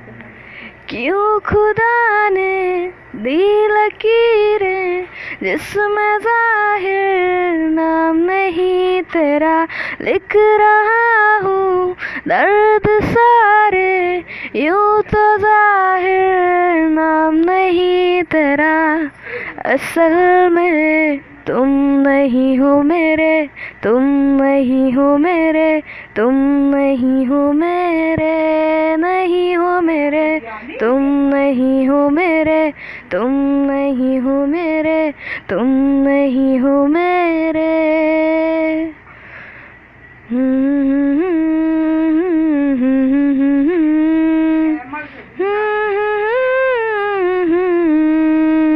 क्यों खुदा ने दी लकीरें जिसमें जाहिर नाम नहीं तेरा, लिख रहा हूँ दर्द सारे यूं तो जाहिर नाम नहीं तेरा। असल में तुम नहीं हो मेरे, तुम नहीं हो मेरे, तुम नहीं हो मेरे, नहीं हो मेरे, तुम नहीं हो मेरे, तुम नहीं हो मेरे, तुम नहीं हो